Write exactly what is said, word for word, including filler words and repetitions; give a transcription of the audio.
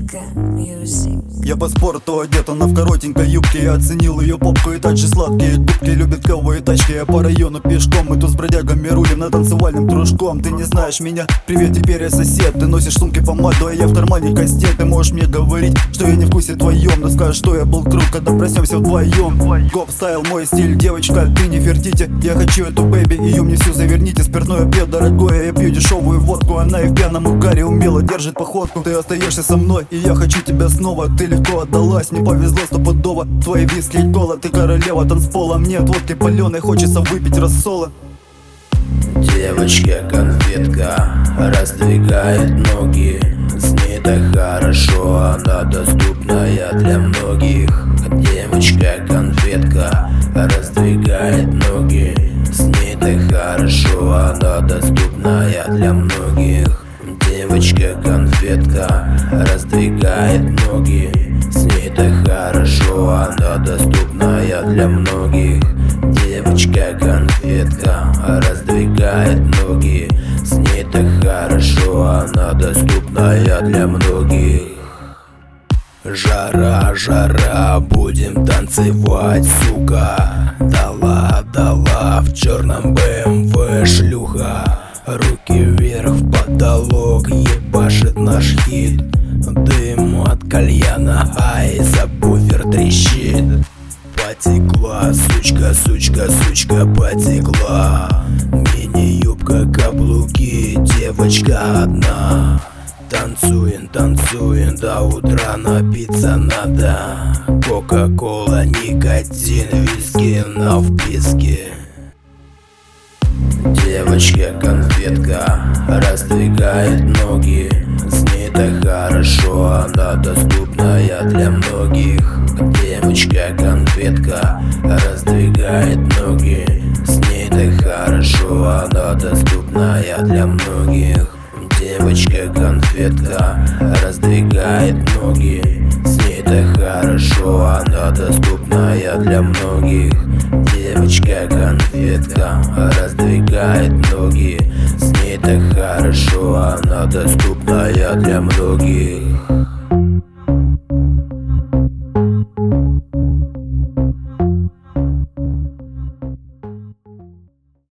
Ка Music. Я по спорту одет, она в коротенькой юбке. Я оценил ее попку и также сладкие губки. Любит клевые тачки, я по району пешком. Мы тут с бродягами рулим на танцевальным дружком. Ты не знаешь меня, привет, теперь я сосед. Ты носишь сумки помаду, а я в кармане кастет. Ты можешь мне говорить, что я не в вкусе твоем, но скажешь, что я был крут, когда проснемся вдвоем. Гоп стайл, мой стиль, девочка, ты не фертите. Я хочу эту бэби, ее мне всю заверните. Спиртное пью дорогое, я пью дешевую водку. Она и в пьяном угаре умело держит походку. Ты остаешься со мной, и я хочу тебя снова. Ты легко отдалась, мне повезло стопудово. Твои виски и кола, ты королева танцпола. Мне от водки паленой хочется выпить рассола. Девочка-конфетка раздвигает ноги. С ней так хорошо, она доступная для многих. Девочка-конфетка раздвигает ноги. С ней так хорошо, она доступная для многих. Девочка-конфетка раздвигает ноги. С ней так хорошо, она доступная для многих. Девочка-конфетка раздвигает ноги. С ней так хорошо, она доступная для многих. Жара, жара, будем танцевать, сука. Дала, дала, в черном бэ эм вэ шлюха. Руки вверх в потолок, ебашит наш хит. Дым от кальяна, ай, сабвуфер трещит. Потекла, сучка, сучка, сучка, потекла. Мини-юбка, каблуки, девочка одна. Танцуем, танцуем, до утра напиться надо. Кока-кола, никотин, виски на вписке. Девочка-конфетка раздвигает ноги. С ней так хорошо, она доступная для многих. Девочка-конфетка раздвигает ноги. С ней так хорошо, она доступная для многих. Девочка-конфетка раздвигает ноги. С ней так хорошо, она доступная для многих. Девочка-конфетка раздвигает ноги. С ней так хорошо, она доступная для многих.